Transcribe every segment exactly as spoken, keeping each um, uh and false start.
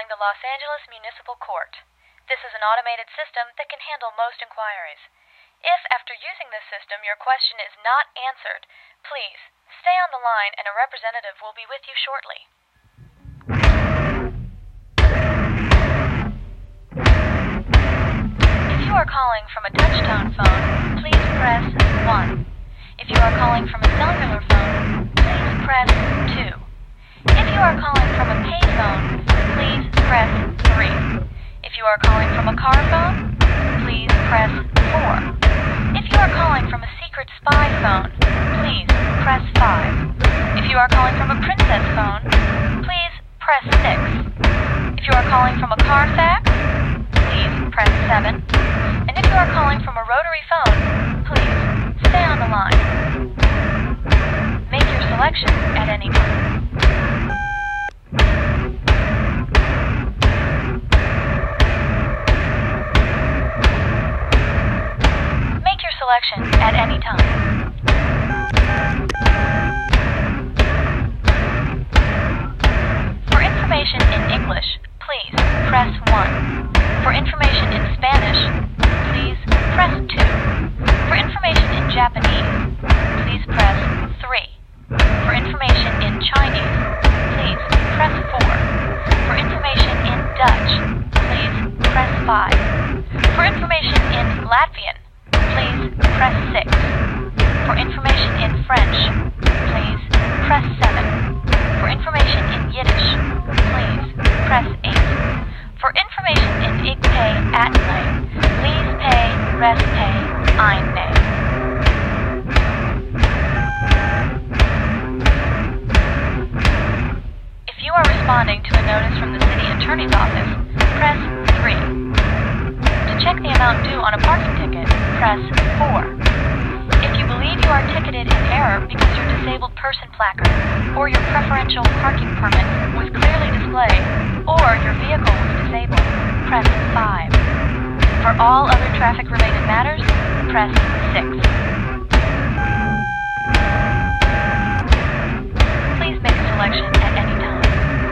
calling the Los Angeles Municipal Court. This is an automated system that can handle most inquiries. If, after using this system, your question is not answered, please stay on the line and a representative will be with you shortly. If you are calling from a touch-tone phone, please press one. If you are calling from a cellular phone, please press two. If you are calling from a payphone, please press three. If you are calling from a car phone, please press four. If you are calling from a secret spy phone, please press five. If you are calling from a princess phone, please press six. If you are calling from a car fax, please press seven. And if you are calling from a rotary phone, please stay on the line. Make your selection at any time. Make your selection at any time. For information in English, please press one. For information in Spanish, please press two. For information in Japanese, please press three. For information in Chinese, please press four. For information in Dutch, please press five. For information in Latvian, please press six. For information in French, please press seven. For information in Yiddish, please press eight. For information in Igpay Atlay, please pay Respay Einpay. If you are responding to a notice from the City Attorney's Office, press three. To check the amount due on a parking ticket, press four. If you believe you are ticketed in error because your disabled person placard or your preferential parking permit was clearly displayed or your vehicle was disabled, press five. For all other traffic-related matters, press six. Please make a selection at any time.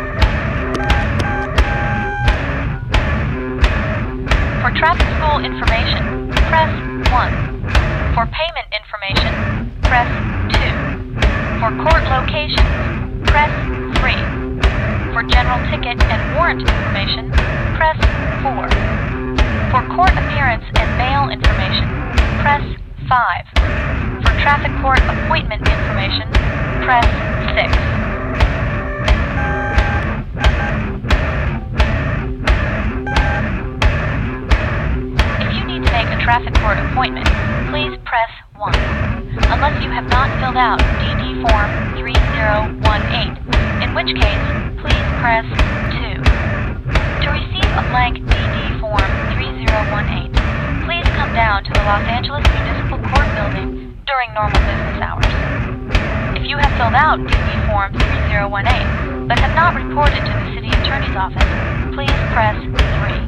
For traffic school information, press one. For payment information, press two. For court locations, press three. For general ticket and warrant information, press four. For court appearance and bail information, press five. For traffic court appointment information, press six. If you need to make a traffic court appointment, please press one. Unless you have not filled out D D Form three zero one eight, in which case, please press two. To receive a blank D D Form three zero one eight, please come down to the Los Angeles Municipal Court building during normal business hours. If you have filled out D D Form three zero one eight, but have not reported to the City Attorney's Office, please press three.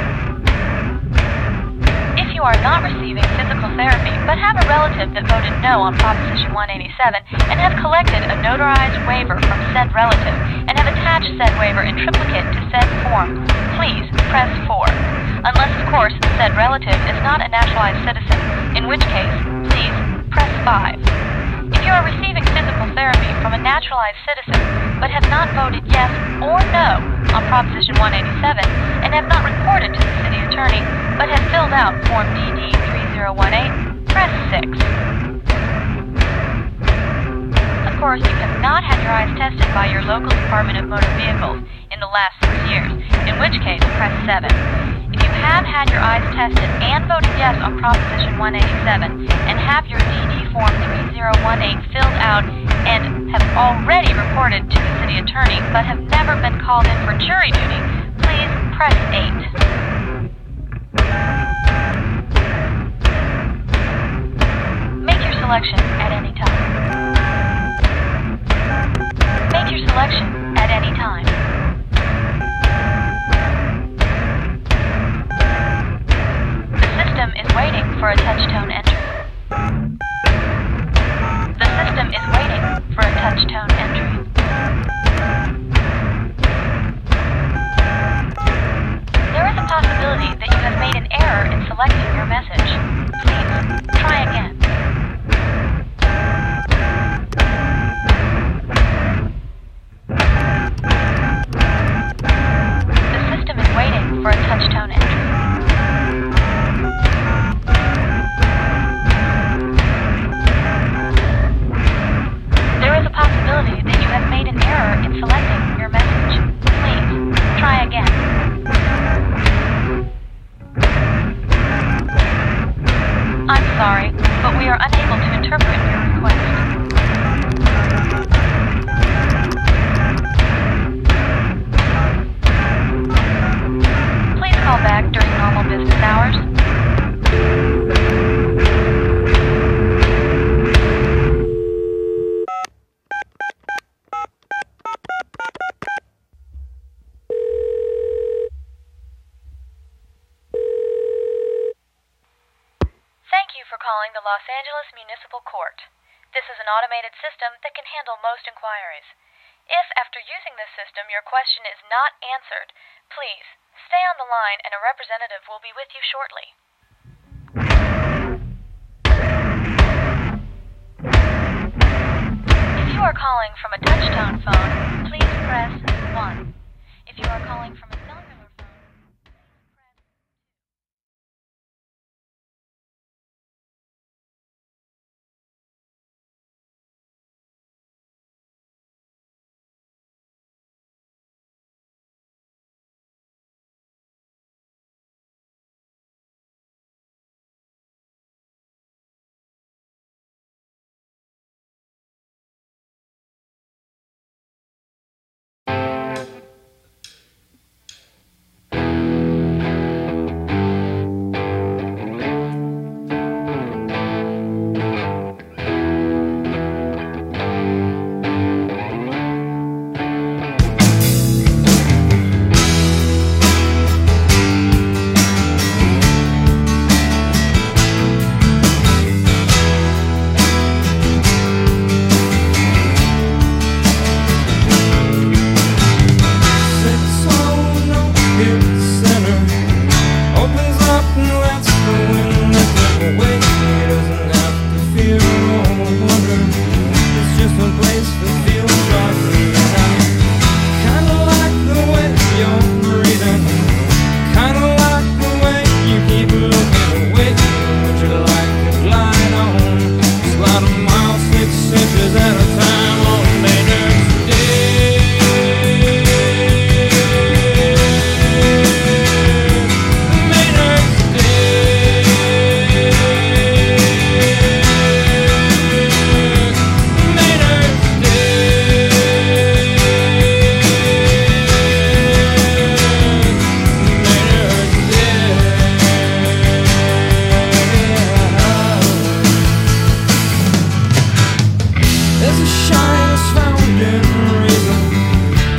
If you are not receiving physical therapy, but have a relative that voted no on Proposition one eighty-seven and have collected a notarized waiver from said relative and have attached said waiver in triplicate to said form, please press four. Unless, of course, said relative is not a naturalized citizen, in which case, please press five. If you are receiving physical therapy from a naturalized citizen, but have not voted yes or no on Proposition one eighty-seven and have not reported to the City Attorney, but have filled out Form D D three zero one eight, press six. Of course, you have not had your eyes tested by your local Department of Motor Vehicles in the last six years, in which case, press seven. If you have had your eyes tested and voted yes on Proposition one eighty-seven and have your D D Form three zero one eight filled out and have already reported to the City Attorney but have never been called in for jury duty, please press eight. Make your selection at any time. Make your selection at any time. The system is waiting for a touch-tone entry. The system is waiting for a touch-tone entry. sorry, but we are unable to interpret your request. Please call back during normal business hours. Thank you for calling the Los Angeles Municipal Court. This is an automated system that can handle most inquiries. If, after using this system, your question is not answered, please stay on the line and a representative will be with you shortly. If you are calling from a touch-tone phone, please press one. If you are calling from a cellular phone,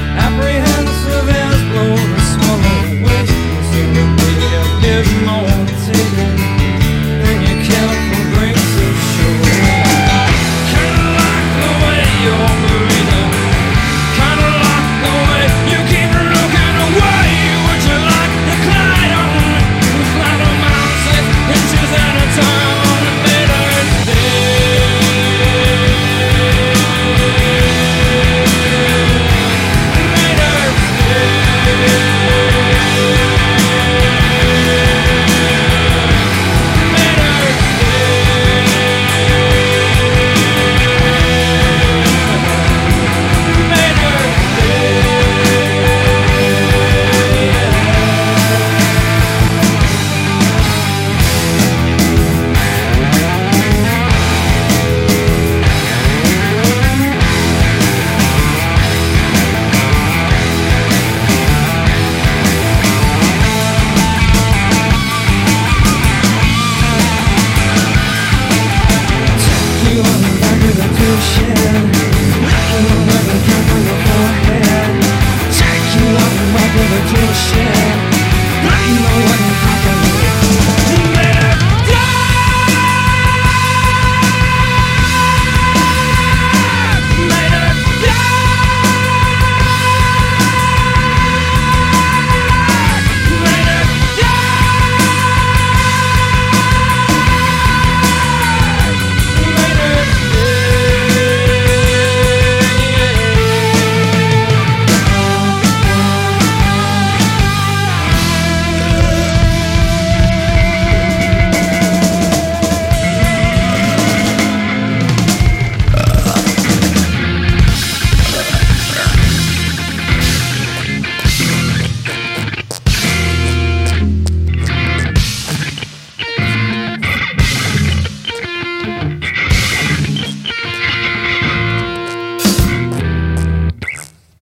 Apprehensive as blown, swallow away, seem to be a bit more.